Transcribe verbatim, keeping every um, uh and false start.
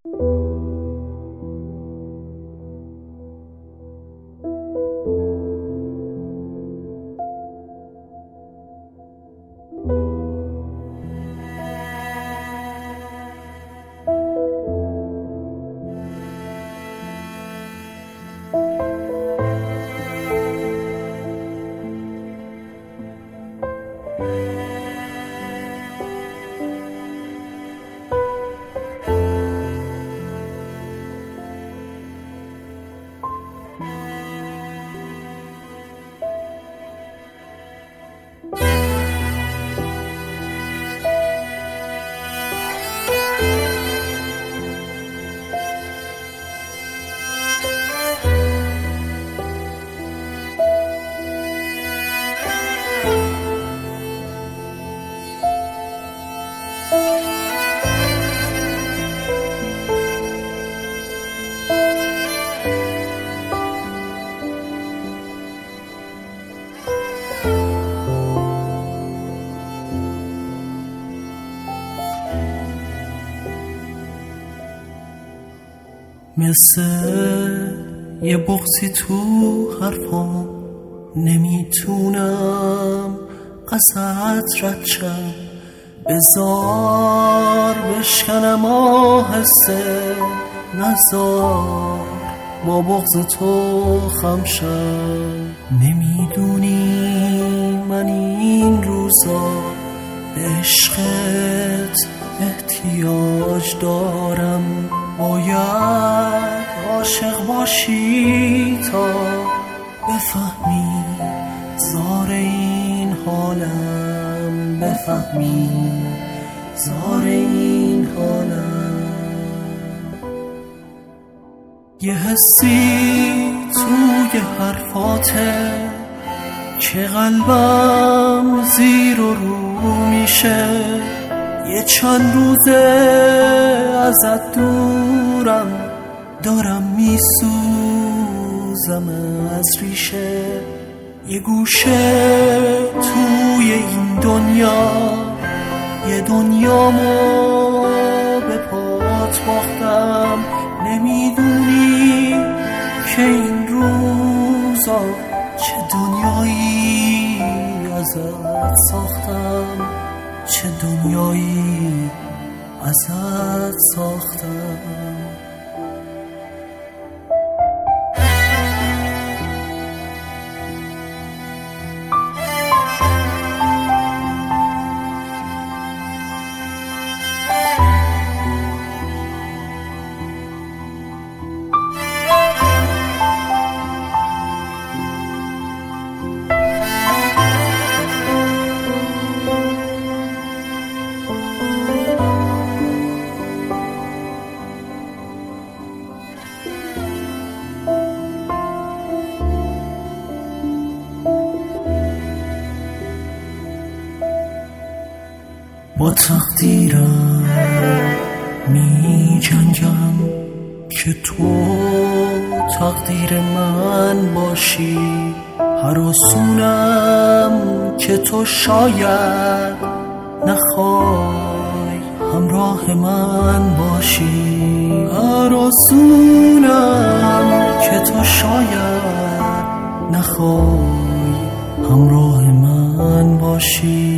مثل یه بغضی تو حرفام نمیتونم ازت رد شم، بذار بشکنم آهسته، نذار با بغض تو خم شم. نمیدونی من این روزا به عشقت احتیاج دارم، باید عاشق باشی تا بفهمی زار این حالم، بفهمی زار این حالم. یه حسی توی حرفاته که قلبم زیر و رو میشه، یه چند روزه ازت دورم، دارم میسوزم از ریشه. یه گوشه توی این دنیا، یه دنیامو به پات باختم. نمیدونی که این روزا چه دنیایی ازت ساختم، چه دنیایی ازت ساختم. با تقدیرم می جنگم که تو تقدیر من باشی، هراسونم که تو شاید نخوای همراه من باشی، هراسونم که تو شاید نخوای همراه من باشی.